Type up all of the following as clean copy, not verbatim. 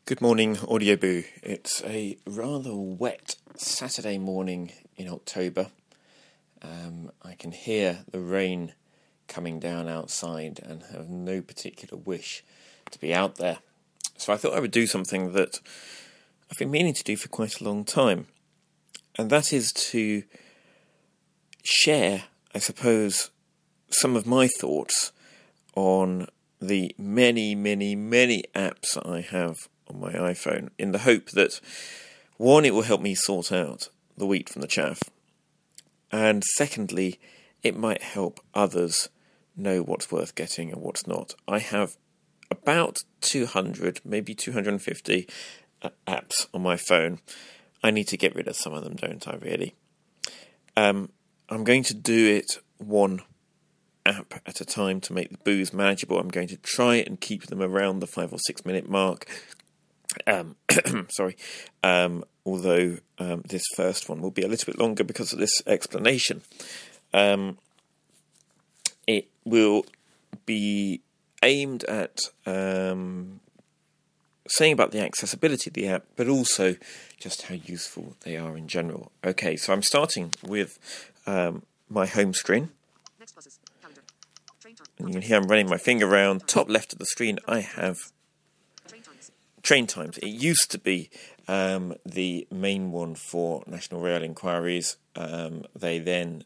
Good morning, Audio Boo. It's a rather wet Saturday morning in October. I can hear the rain coming down outside and have no particular wish to be out there. So I thought I would do something that I've been meaning to do for quite a long time. And that is to share, I suppose, some of my thoughts on the many apps that I have on my iPhone, in the hope that, one, it will help me sort out the wheat from the chaff, and secondly, it might help others know what's worth getting and what's not. I have about 200, maybe 250 apps on my phone. I need to get rid of some of them, don't I, really? I'm going to do it one app at a time to make the boos manageable. I'm going to try and keep them around the 5 or 6 minute mark. Although this first one will be a little bit longer because of this explanation. It will be aimed at saying about the accessibility of the app, but also just how useful they are in general. Okay, so I'm starting with my home screen. And you can hear I'm running my finger around. Top left of the screen, I have Train Times. It used to be the main one for National Rail inquiries. They then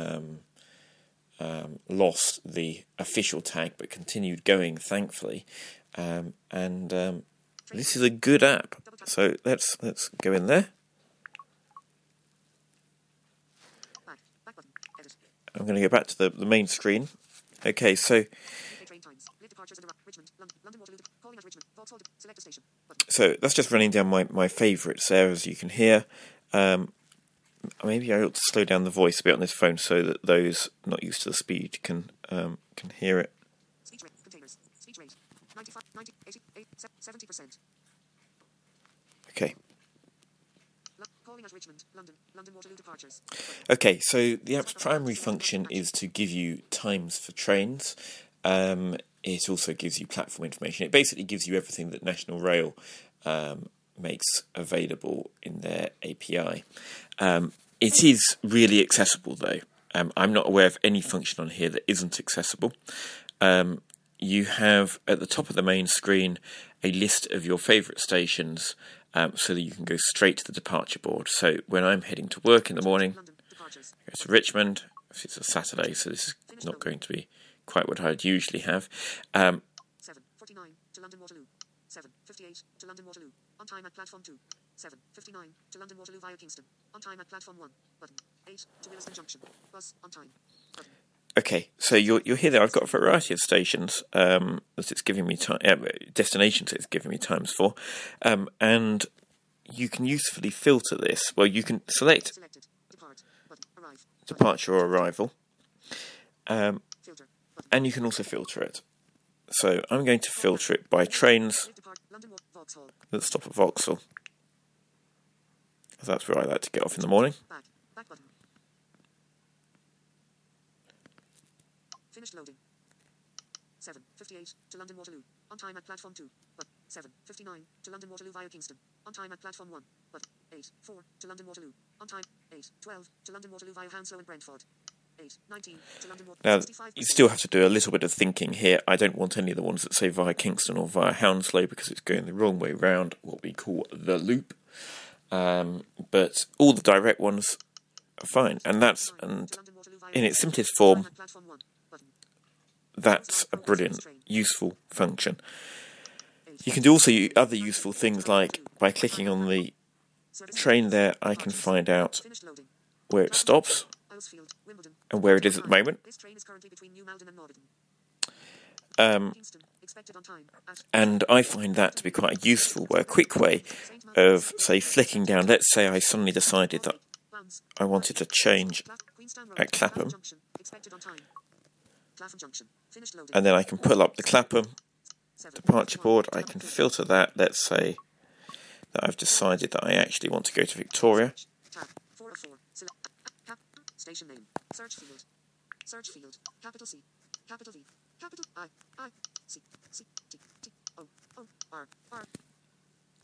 lost the official tag, but continued going, thankfully. This is a good app. So let's go in there. I'm going to go back to the main screen. Okay, so that's just running down my favourites there, as you can hear. Maybe I ought to slow down the voice a bit on this phone so that those not used to the speed can hear it. Okay. Okay, so the app's primary function is to give you times for trains. It also gives you platform information. It basically gives you everything that National Rail makes available in their API. It is really accessible, though. I'm not aware of any function on here that isn't accessible. You have, at the top of the main screen, a list of your favourite stations so that you can go straight to the departure board. So when I'm heading to work in the morning, I go to Richmond. It's a Saturday, so this is not going to be quite what I'd usually have. 7:49 to London Waterloo. 7:58 to London Waterloo. On time at platform 2. 7:59 to London Waterloo via Kingston. On time at platform 1. Button. 8 to Willesden Junction. Bus on time. Button. Okay, so you'll hear there I've got a variety of stations that it's giving me destinations it's giving me times for, and you can usefully filter this. Well, you can select departure or arrival, and you can also filter it. So I'm going to filter it by trains that stop at Vauxhall, because that's where I like to get off in the morning. Finished loading. 7:58 to London Waterloo. On time at platform 2. But 7:59 to London Waterloo via Kingston. On time at platform 1. But 8:04 to London Waterloo. On time 8:12 to London Waterloo via Hounslow and Brentford. 8:19 to London Waterloo. Now, you still have to do a little bit of thinking here. I don't want any of the ones that say via Kingston or via Hounslow because it's going the wrong way round, what we call the loop. But all the direct ones are fine. And in its simplest form, that's a brilliant, useful function. You can do also other useful things, like by clicking on the train there, I can find out where it stops and where it is at the moment. And I find that to be quite a quick way of, say, flicking down. Let's say I suddenly decided that I wanted to change at Clapham. And then I can pull up the Clapham departure board. I can filter that. Let's say that I've decided that I actually want to go to Victoria. Station name. Search field. Search field. Capital C. Capital V. Capital I. C. C. T. T. O. O. R. R.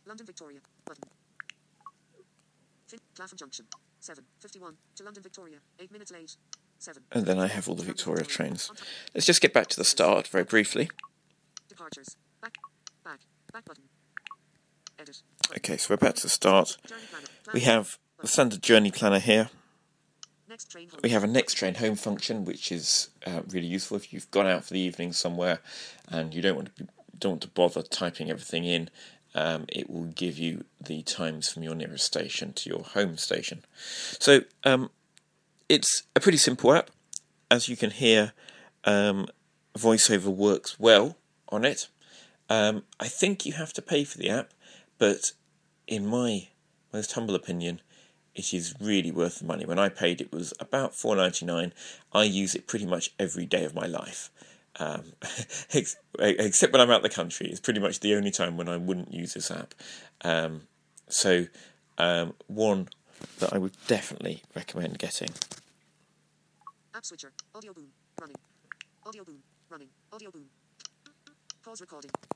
London Victoria. Button. Clapham Junction. 7:51 to London Victoria. 8 minutes late. 7. And then I have all the Victoria trains. Let's just get back to the start very briefly. Departures. Back button. Edit. Okay, so we're back to the start. Journey planner. We have the standard journey planner here. Next train home. We have a next train home function, which is really useful if you've gone out for the evening somewhere and you don't want to bother typing everything in. It will give you the times from your nearest station to your home station. So it's a pretty simple app. As you can hear, VoiceOver works well on it. I think you have to pay for the app, but in my most humble opinion, it is really worth the money. When I paid, it was about $4.99. I use it pretty much every day of my life. Except when I'm out the country. It's pretty much the only time when I wouldn't use this app. So one that I would definitely recommend getting. App switcher. Audio boom. Running. Audio boom. Running. Audio boom. Pause recording.